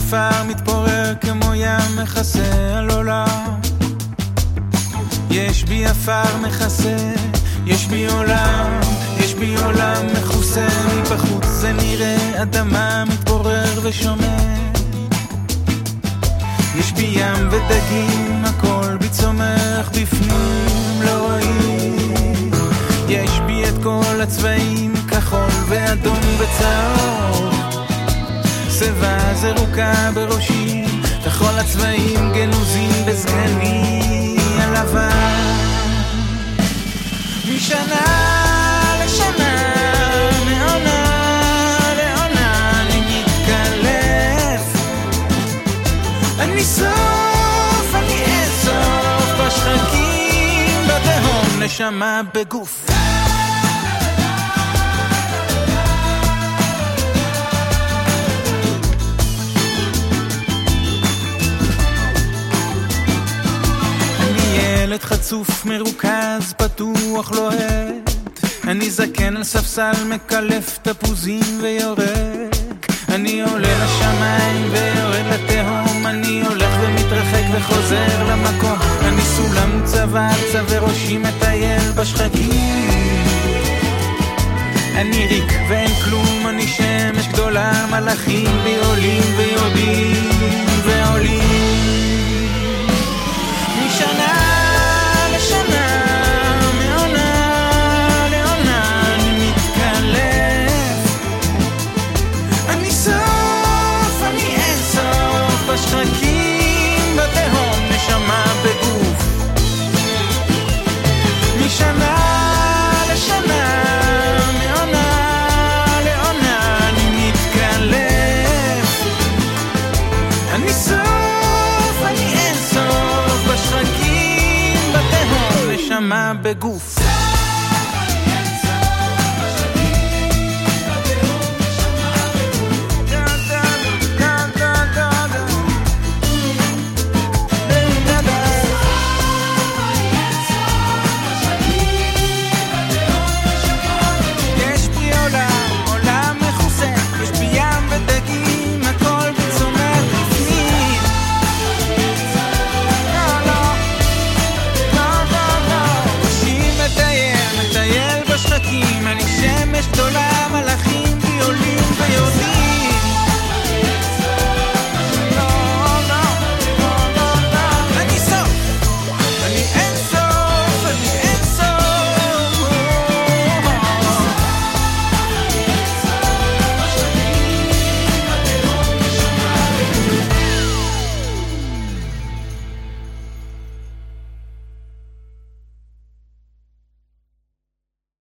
עפר מתפורר כמו ים מכסה על עולם. יש בי עפר מכסה, יש בי עולם, יש בי עולם מכוסה. מבחוץ זה נראה אדמה מתפורר ושומר. יש בי ים ודגים, הכל בי צומח, בפנים לא רואים. יש בי את כל הצבעים, כחול ואדום וצהוב. צבע זרוקה בראשי, וכל הצבעים גנוזים בסגני הלבן. משנה לשנה, מעונה לעונה, אני מתקלף. אני סוף, אני אסוף, בשחקים בתהום, נשמה בגוף. ילד חצוף מרוכז פתוח לוהד. אני זקן על ספסל מקלף תפוזים ויורק. אני עולה לשמיים ויורד לתהום. אני הולך ומתרחק וחוזר למקום. אני סולם צבא וראשי מטייל בשחקים. אני ריק ואין כלום, אני שמש גדולה, מלאכים בי עולים ויורדים ועולים. משנה לשנה, מעונה לעונה, אני מתקלף. אני סוף, אני אין סוף, בשחקים בתהום, נשמה בגוף. משנה לשנה, מעונה לעונה, אני מתקלף. אני סוף, אני אין סוף, בשחקים בתהום, נשמה בגוף.